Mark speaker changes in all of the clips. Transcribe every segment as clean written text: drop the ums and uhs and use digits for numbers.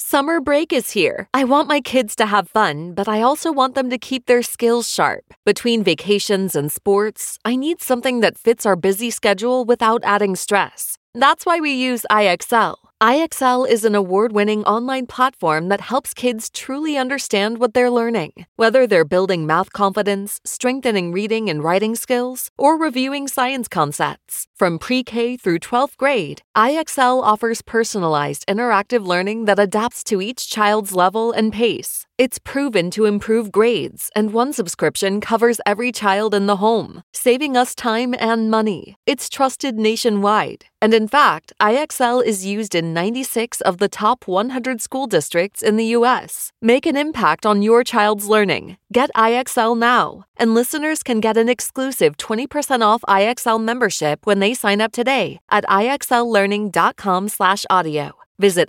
Speaker 1: Summer break is here. I want my kids to have fun, but I also want them to keep their skills sharp. Between vacations and sports, I need something that fits our busy schedule without adding stress. That's why we use IXL. IXL is an award-winning online platform that helps kids truly understand what they're learning. Whether they're building math confidence, strengthening reading and writing skills, or reviewing science concepts. From pre-K through 12th grade, IXL offers personalized interactive learning that adapts to each child's level and pace. It's proven to improve grades, and one subscription covers every child in the home, saving us time and money. It's trusted nationwide. And in fact, IXL is used in 96 of the top 100 school districts in the U.S. Make an impact on your child's learning. Get IXL now. And listeners can get an exclusive 20% off IXL membership when they sign up today at IXLlearning.com/audio. Visit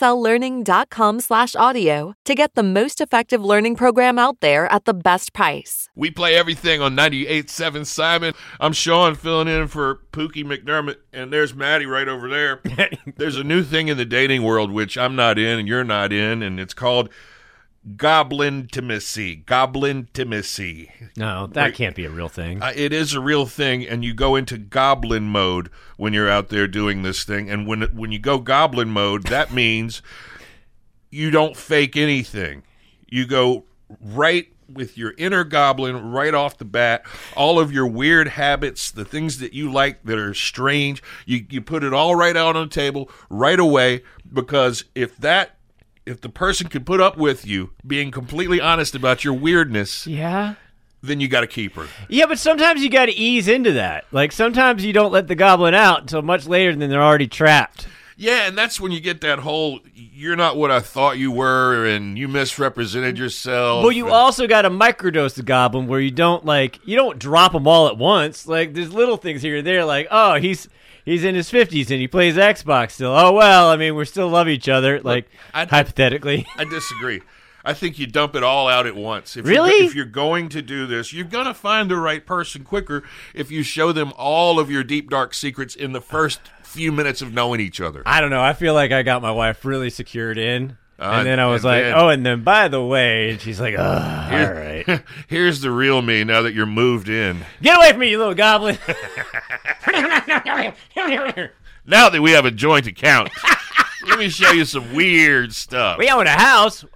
Speaker 1: IXLlearning.com/audio to get the most effective learning program out there at the best price.
Speaker 2: We play everything on 98.7 Simon. I'm Sean filling in for Pookie McDermott, and there's Maddie right over there. There's a new thing in the dating world which I'm not in and you're not in, and it's called Goblintimacy. Goblintimacy.
Speaker 3: No, that can't be a real thing.
Speaker 2: It is a real thing, and you go into goblin mode when you're out there doing this thing. And when you go goblin mode, that means you don't fake anything. You go right with your inner goblin right off the bat. All of your weird habits, the things that you like that are strange, you put it all right out on the table right away, because if the person can put up with you being completely honest about your weirdness,
Speaker 3: yeah,
Speaker 2: then you got to keep her.
Speaker 3: Yeah, but sometimes you got to ease into that. Like, sometimes you don't let the goblin out until much later, and then they're already trapped.
Speaker 2: Yeah, and that's when you get that whole, you're not what I thought you were, and you misrepresented yourself.
Speaker 3: Well, you also got to microdose the goblin where you don't drop them all at once. Like, there's little things here and there, like, oh, he's in his 50s and he plays Xbox still. Oh, well, I mean, we still love each other, like, hypothetically.
Speaker 2: I disagree. I think you dump it all out at once.
Speaker 3: Really?
Speaker 2: If you're going to do this, you're going to find the right person quicker if you show them all of your deep, dark secrets in the first few minutes of knowing each other.
Speaker 3: I don't know. I feel like I got my wife really secured in. And then I was like, and then by the way, and she's like, all right.
Speaker 2: Here's the real me now that you're moved in.
Speaker 3: Get away from me, you little goblin.
Speaker 2: Now that we have a joint account, let me show you some weird stuff.
Speaker 3: We own a house.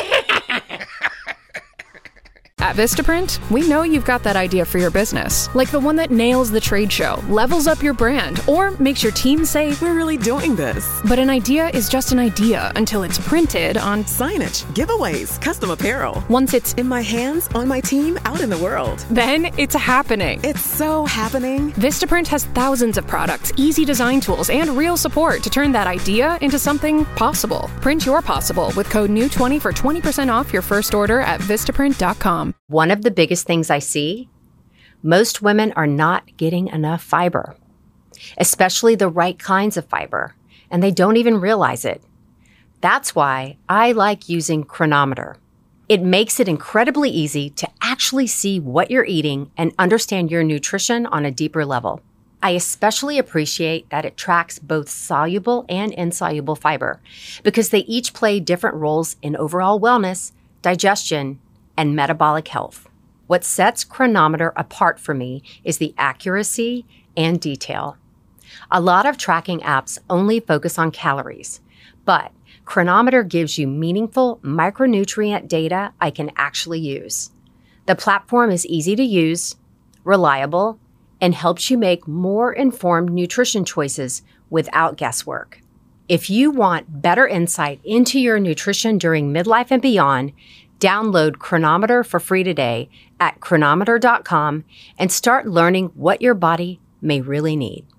Speaker 4: At Vistaprint, we know you've got that idea for your business, like the one that nails the trade show, levels up your brand, or makes your team say, "We're really doing this." But an idea is just an idea until it's printed on
Speaker 5: signage, giveaways, custom apparel.
Speaker 4: Once it's
Speaker 5: in my hands, on my team, out in the world.
Speaker 4: Then it's happening.
Speaker 5: It's so happening.
Speaker 4: Vistaprint has thousands of products, easy design tools, and real support to turn that idea into something possible. Print your possible with code NEW20 for 20% off your first order at Vistaprint.com.
Speaker 6: One of the biggest things I see, most women are not getting enough fiber, especially the right kinds of fiber, and they don't even realize it. That's why I like using Cronometer. It makes it incredibly easy to actually see what you're eating and understand your nutrition on a deeper level. I especially appreciate that it tracks both soluble and insoluble fiber because they each play different roles in overall wellness, digestion, and metabolic health. What sets Cronometer apart for me is the accuracy and detail. A lot of tracking apps only focus on calories, but Cronometer gives you meaningful micronutrient data I can actually use. The platform is easy to use, reliable, and helps you make more informed nutrition choices without guesswork. If you want better insight into your nutrition during midlife and beyond, download Cronometer for free today at cronometer.com and start learning what your body may really need.